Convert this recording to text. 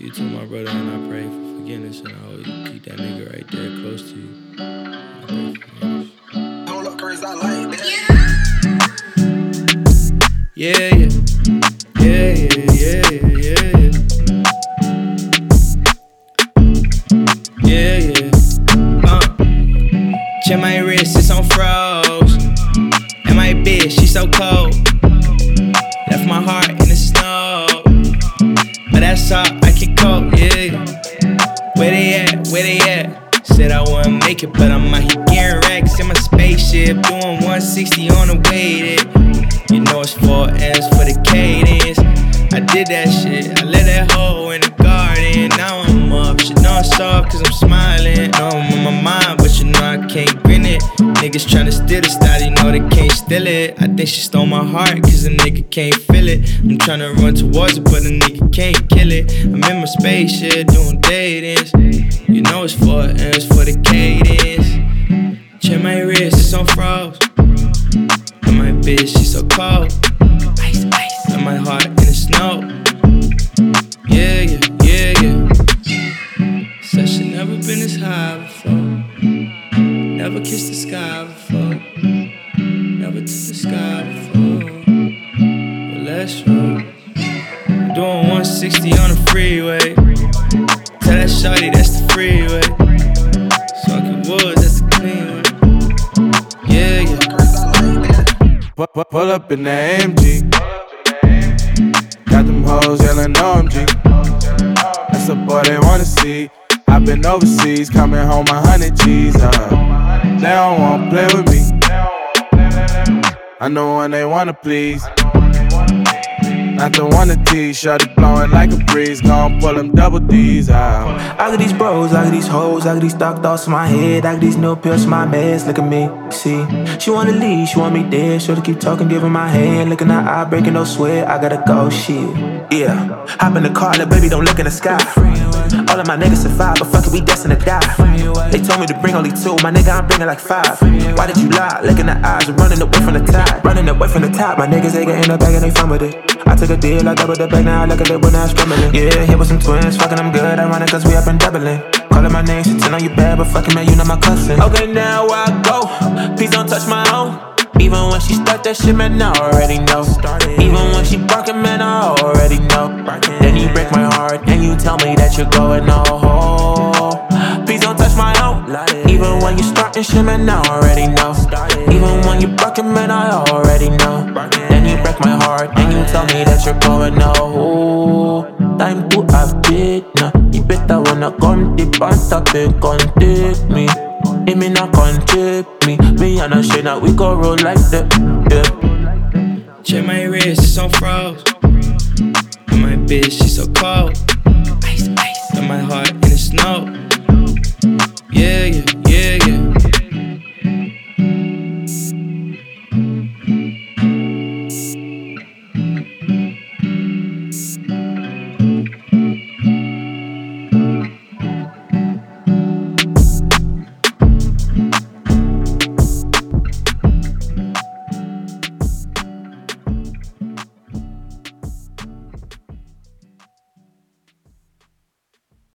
you to my brother, and I pray for forgiveness, and I hope you keep that nigga right there close to you. I pray for forgiveness. Hold up, Chris, I like that. Yeah, yeah. Yeah, yeah, yeah, yeah, yeah. Yeah, yeah. Check my wrist, it's on froze. And my bitch, she so cold. Left my heart in the snow. But that's all I can cope, yeah. Where they at? Where they at? Said I wouldn't make it, but I'm out here getting racks in my spaceship, doing 160 on the way there. You know it's 4 M's for the cadence. I did that shit, I let that hoe in the garden. Now I'm up, shit know it's soft cause I'm smiling. No, I'm on my mind, but you know I can't grin it. Niggas tryna steal the style, you know they can't steal it. I think she stole my heart cause a nigga can't feel it. I'm tryna run towards it, but a nigga can't kill it. I'm in my spaceship doing datings. You know it's 4 M's for the cadence. Check my wrist, it's on froze. And my bitch, she so cold. Ice, ice. And my heart in the snow. Yeah, yeah, yeah, yeah. Said she never been this high before. Never kissed the sky before. Never took the sky before. But let's roll. Doing 160 on the freeway. Tell that shawty that's the freeway. Smoking woods, that's the clean way. Yeah, yeah. Pull up in the AMG. Got them hoes yelling OMG. That's a boy they wanna see. I've been overseas, coming home 100 G's. They don't wanna play with me. I know when they wanna please. Not the one to tease, shawty blowing like a breeze. Gon' pull them double D's out. I got these bros, I got these hoes, I got these dark thoughts in my head. I got these new pills in my meds, look at me, see. She wanna leave, she want me dead. Shorty keep talking, giving my hand. Looking at eye, breaking no sweat, I gotta go, shit. Yeah, hop in the car, little baby, don't look in the sky. All of my niggas survive, but fuck it, we destined to die. They told me to bring only 2, my nigga, I'm bringing like 5. Why did you lie? Look in the eyes, running away from the tide. Running away from the top, my niggas, they get in the bag and they fun with it. I took a deal, I doubled the bag, now I look at it when I'm scrambling. Yeah, here with some twins, fucking them good, ironic cause we up and doubling. Calling my name, shit, on you bad, but fucking man, you not my cousin. Okay, now I go, please don't touch my own. Even when she start that shit, man, I already know. Even when she barking, man, I already know. Then you break my heart, and you tell me that you're going oh. Please don't touch my own. Even when you starting shit, man, I already know. Even when you barking, man, I already know. Then you break my heart, and you tell me that you're going oh. Time to have it now. You better wanna come deep and stop it, come take me. It me not come take me. Me and a shit now we go roll like that, yeah. Check my wrist, it's on froze. And my bitch, she so cold. Ice, ice. And my heart in the snow.